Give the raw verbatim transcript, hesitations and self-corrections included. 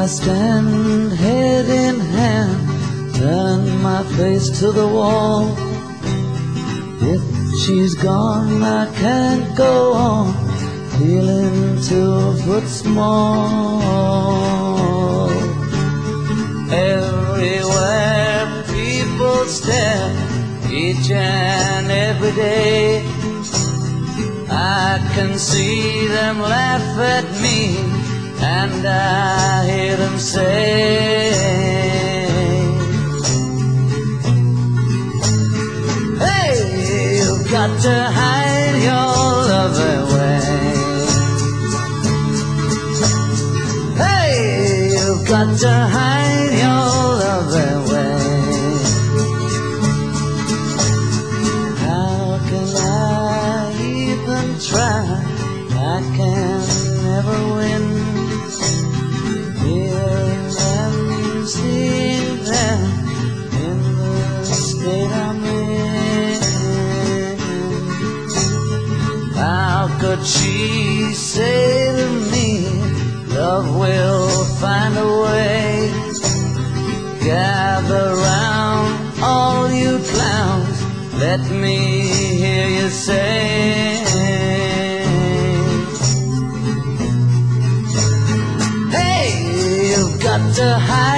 I stand head in hand, turn my face to the wall. If she's gone, I can't go on, feeling two foot small. Everywhere people stare, each and every day, I can see them laugh at me, and I hear them say, hey, you've got to hide your love away. Hey, you've got to hide your love away. How can I even try? I can never win. Hearing them, seeing them in the state I'm in. How could she say to me, love will find a way? Gather round, all you clowns, let me hear you say, got to hide